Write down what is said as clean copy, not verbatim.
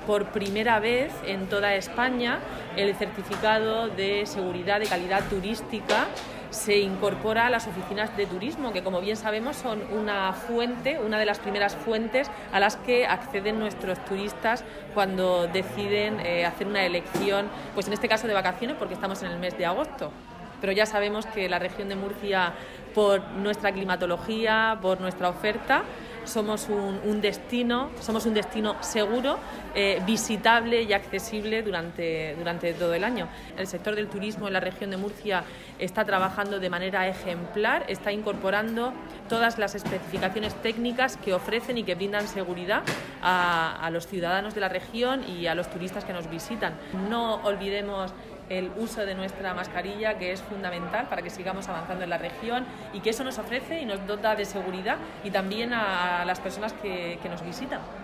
por primera vez en toda España el certificado de seguridad de calidad turística se incorpora a las oficinas de turismo, que como bien sabemos son una de las primeras fuentes a las que acceden nuestros turistas cuando deciden hacer una elección, pues en este caso de vacaciones, porque estamos en el mes de agosto. Pero ya sabemos que la región de Murcia, por nuestra climatología, por nuestra oferta, somos un destino seguro, visitable y accesible durante todo el año. El sector del turismo en la región de Murcia está trabajando de manera ejemplar, está incorporando todas las especificaciones técnicas que ofrecen y que brindan seguridad a los ciudadanos de la región y a los turistas que nos visitan. No olvidemos el uso de nuestra mascarilla, que es fundamental para que sigamos avanzando en la región y que eso nos ofrece y nos dota de seguridad, y también a las personas que nos visitan.